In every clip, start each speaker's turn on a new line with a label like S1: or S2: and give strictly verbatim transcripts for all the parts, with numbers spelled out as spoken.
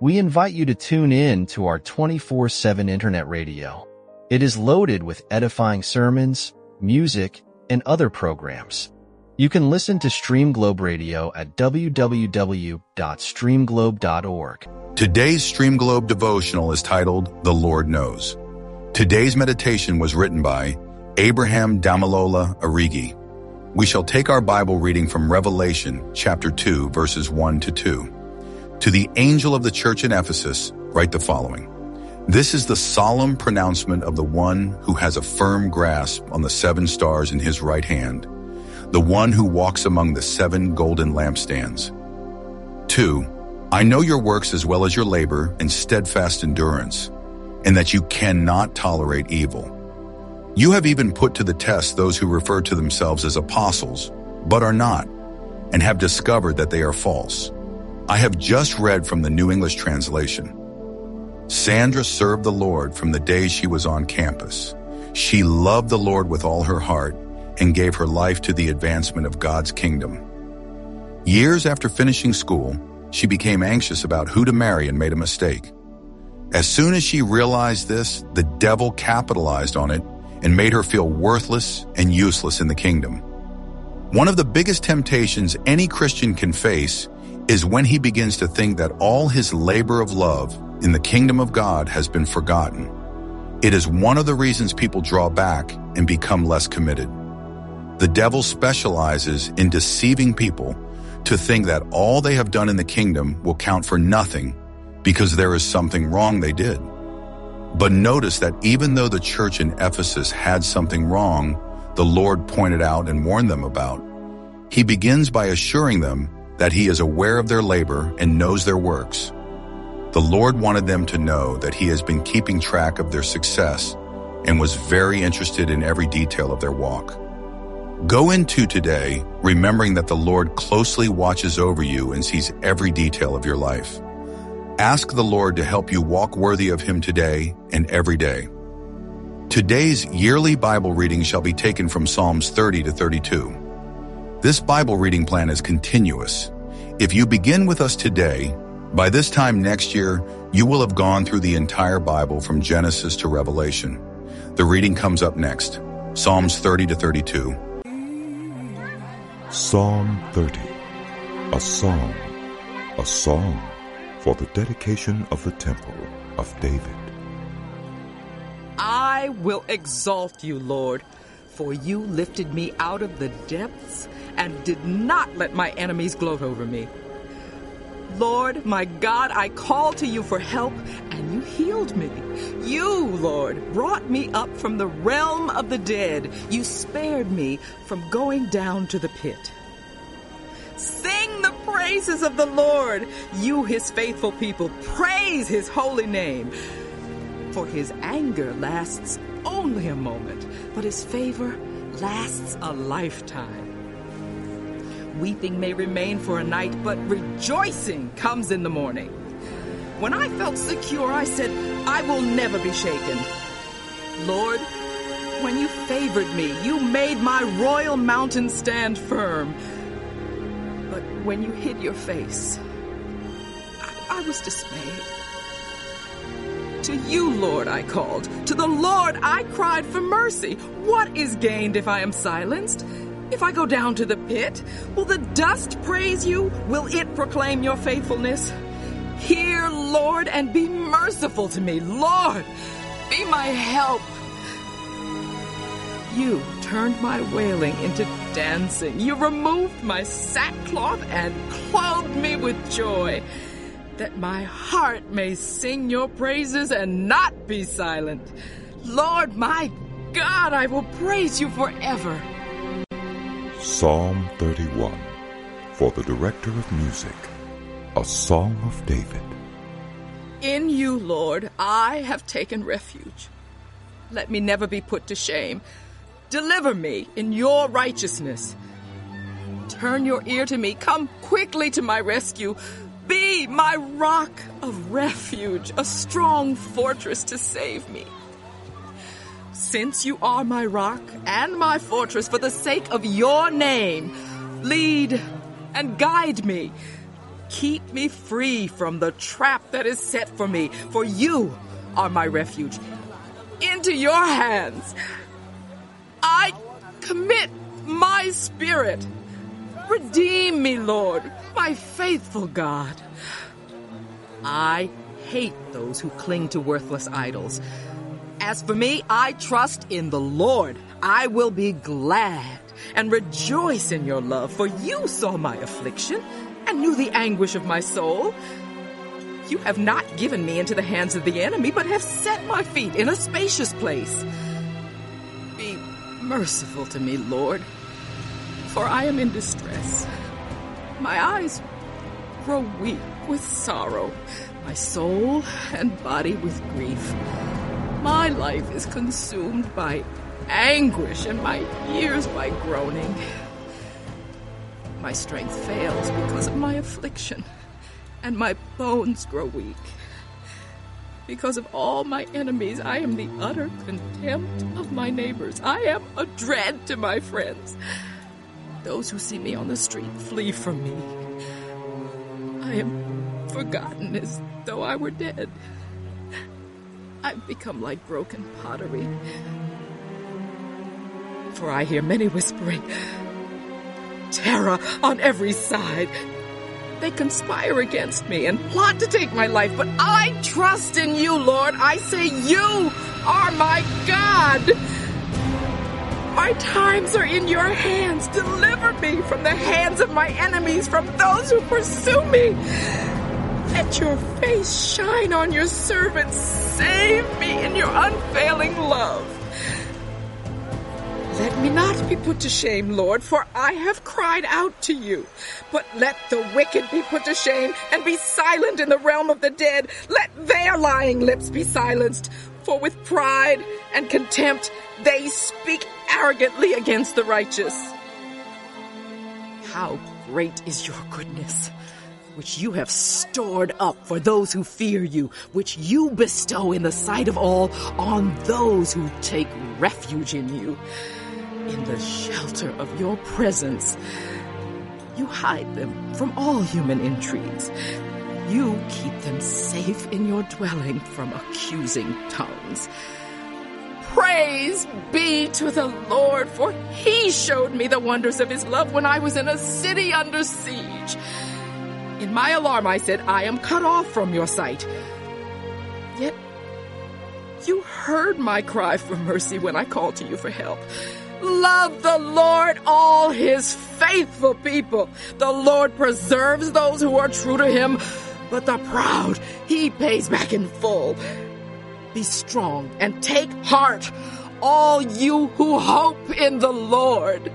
S1: We invite you to tune in to our twenty-four seven internet radio. It is loaded with edifying sermons, music, and other programs. You can listen to Stream Globe Radio at w w w dot stream globe dot org.
S2: Today's Stream Globe devotional is titled, The Lord Knows. Today's meditation was written by Abraham Damilola Arigi. We shall take our Bible reading from Revelation chapter two, verses one to two. To the angel of the church in Ephesus, write the following. This is the solemn pronouncement of the one who has a firm grasp on the seven stars in his right hand, the one who walks among the seven golden lampstands. Two, I know your works as well as your labor and steadfast endurance, and that you cannot tolerate evil. You have even put to the test those who refer to themselves as apostles, but are not, and have discovered that they are false. I have just read from the New English Translation. Sandra served the Lord from the day she was on campus. She loved the Lord with all her heart and gave her life to the advancement of God's kingdom. Years after finishing school, she became anxious about who to marry and made a mistake. As soon as she realized this, the devil capitalized on it and made her feel worthless and useless in the kingdom. One of the biggest temptations any Christian can face is when he begins to think that all his labor of love in the kingdom of God has been forgotten. It is one of the reasons people draw back and become less committed. The devil specializes in deceiving people to think that all they have done in the kingdom will count for nothing because there is something wrong they did. But notice that even though the church in Ephesus had something wrong, the Lord pointed out and warned them about, he begins by assuring them that he is aware of their labor and knows their works. The Lord wanted them to know that he has been keeping track of their success and was very interested in every detail of their walk. Go into today remembering that the Lord closely watches over you and sees every detail of your life. Ask the Lord to help you walk worthy of him today and every day. Today's yearly Bible reading shall be taken from Psalms thirty to thirty-two. This Bible reading plan is continuous. If you begin with us today, by this time next year, you will have gone through the entire Bible from Genesis to Revelation. The reading comes up next, Psalms thirty to thirty-two.
S3: Psalm thirty, a song, a song for the dedication of the temple of David.
S4: I will exalt you, Lord, for you lifted me out of the depths and did not let my enemies gloat over me. Lord, my God, I called to you for help, and you healed me. You, Lord, brought me up from the realm of the dead. You spared me from going down to the pit. Sing the praises of the Lord, you, his faithful people. Praise his holy name. For his anger lasts only a moment, but his favor lasts a lifetime. Weeping may remain for a night, but rejoicing comes in the morning. When I felt secure, I said, I will never be shaken. Lord, when you favored me, you made my royal mountain stand firm. But when you hid your face, I, I was dismayed. To you, Lord, I called. To the Lord, I cried for mercy. What is gained if I am silenced? If I go down to the pit, will the dust praise you? Will it proclaim your faithfulness? Hear, Lord, and be merciful to me. Lord, be my help. You turned my wailing into dancing. You removed my sackcloth and clothed me with joy, that my heart may sing your praises and not be silent. Lord, my God, I will praise you forever.
S3: Psalm thirty-one, for the director of music, a song of David.
S4: In you, Lord, I have taken refuge. Let me never be put to shame. Deliver me in your righteousness. Turn your ear to me. Come quickly to my rescue. Be my rock of refuge, a strong fortress to save me. Since you are my rock and my fortress, for the sake of your name, lead and guide me. keep me free from the trap that is set for me, for you are my refuge. Into your hands I commit my spirit. Redeem me, Lord, my faithful God. I hate those who cling to worthless idols. As for me, I trust in the Lord. I will be glad and rejoice in your love, for you saw my affliction and knew the anguish of my soul. You have not given me into the hands of the enemy, but have set my feet in a spacious place. Be merciful to me, Lord, for I am in distress. My eyes grow weak with sorrow, my soul and body with grief. My life is consumed by anguish, and my ears by groaning. My strength fails because of my affliction, and my bones grow weak. Because of all my enemies, I am the utter contempt of my neighbors. I am a dread to my friends. Those who see me on the street flee from me. I am forgotten as though I were dead. I've become like broken pottery. For I hear many whispering, terror on every side. They conspire against me and plot to take my life, but I trust in you, Lord. I say you are my God. My times are in your hands. Deliver me from the hands of my enemies, from those who pursue me. Let your face shine on your servants. Save me in your unfailing love. Let me not be put to shame, Lord, for I have cried out to you. But let the wicked be put to shame and be silent in the realm of the dead. Let their lying lips be silenced, for with pride and contempt they speak arrogantly against the righteous. How great is your goodness, which you have stored up for those who fear you, which you bestow in the sight of all on those who take refuge in you. In the shelter of your presence, you hide them from all human intrigues. You keep them safe in your dwelling from accusing tongues. Praise be to the Lord, for he showed me the wonders of his love when I was in a city under siege. In my alarm I said, I am cut off from your sight. Yet you heard my cry for mercy when I called to you for help. Love the Lord, all his faithful people. The Lord preserves those who are true to him, but the proud he pays back in full. Be strong and take heart, all you who hope in the Lord.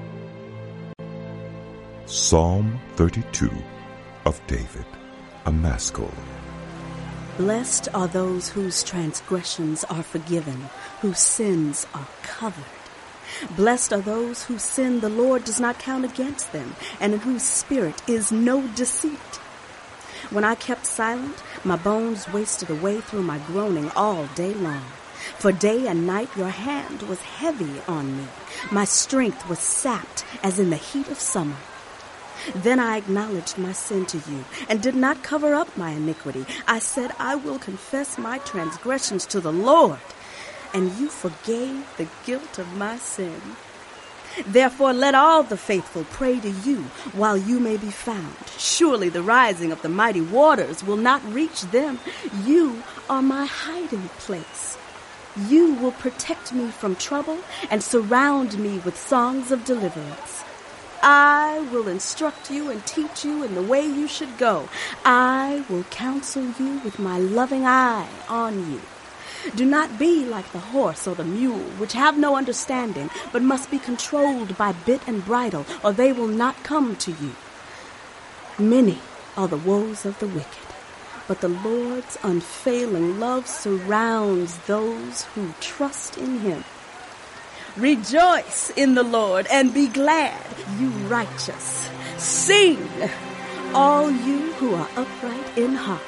S3: Psalm thirty-two of David, a Maskil.
S5: Blessed are those whose transgressions are forgiven, whose sins are covered. Blessed are those whose sin the Lord does not count against them, and in whose spirit is no deceit. When I kept silent, my bones wasted away through my groaning all day long. For day and night your hand was heavy on me. My strength was sapped as in the heat of summer. Then I acknowledged my sin to you, and did not cover up my iniquity. I said, I will confess my transgressions to the Lord, and you forgave the guilt of my sin. Therefore let all the faithful pray to you while you may be found. Surely the rising of the mighty waters will not reach them. You are my hiding place. You will protect me from trouble and surround me with songs of deliverance. I will instruct you and teach you in the way you should go. I will counsel you with my loving eye on you. Do not be like the horse or the mule, which have no understanding, but must be controlled by bit and bridle, or they will not come to you. Many are the woes of the wicked, but the Lord's unfailing love surrounds those who trust in him. Rejoice in the Lord and be glad, you righteous. Sing, all you who are upright in heart.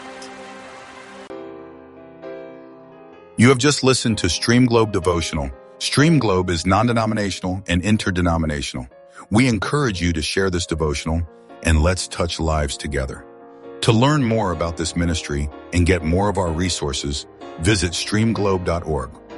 S2: You have just listened to Stream Globe Devotional. Stream Globe is non-denominational and interdenominational. We encourage you to share this devotional, and let's touch lives together. To learn more about this ministry and get more of our resources, visit stream globe dot org.